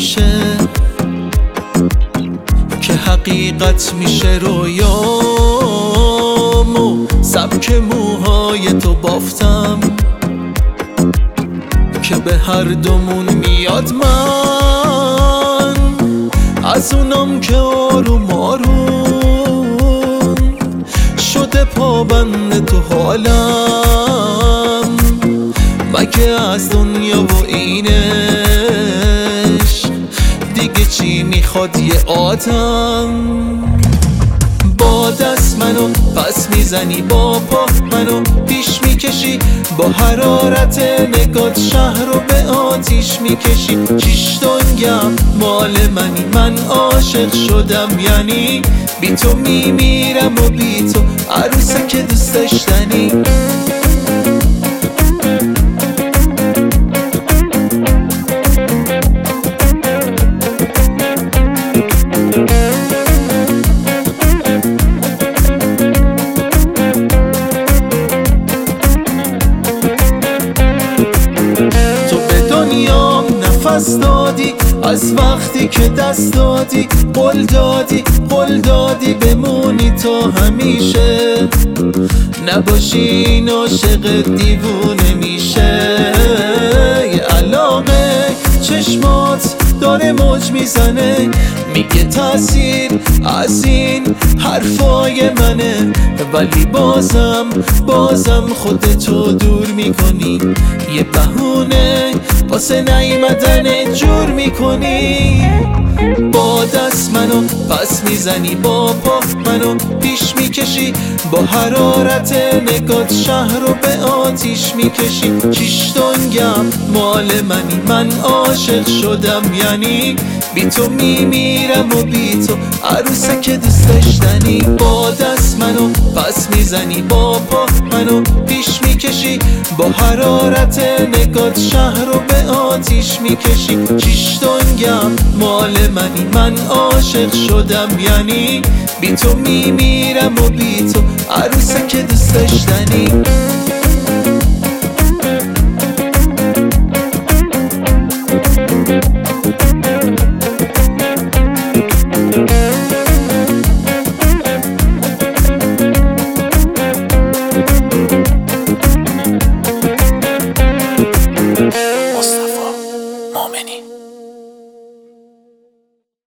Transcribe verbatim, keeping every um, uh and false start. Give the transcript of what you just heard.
همیشه که حقیقت میشه رویامو سبک موهای تو بافتم که به هر دومون میاد من از اونم که آروم آروم شده پابند تو حالم مگه از دنیا و اینش دیگه چی میخواد یه آدم با دست منو پس میزنی با پا منو پیش میکشی با حرارت نگات شهر رو به آتیش میکشی چیش دنگم مال منی من عاشق شدم یعنی بی تو میمیرم و بی تو عروسه که دوست داشتنی نفس دادی از وقتی که دست دادی قول دادی قول دادی بمونی تا همیشه نباشی عاشق دیوونه میشه یه علاقه چشمات داره موج میزنه میگه تاثیر از این حرفای منه ولی بازم بازم خودتو دور میکنی یه بهونه واسه نیومدن جور میکنی با دست منو پس میزنی با پا منو پیش میکشی با حرارت نگات شهر رو به آتیش میکشی چیش دنگم مال منی من عاشق شدم یعنی بی تو میمیرم و بی تو عروسه که دوست داشتنی با دست منو پس میزنی با پا منو پیش میکشی با حرارت نگات شهر رو به آتیش میکشی چیش دنگم مال منی من عاشق شدم یعنی بی تو میمیرم و بی تو عروسه که دوست داشتنی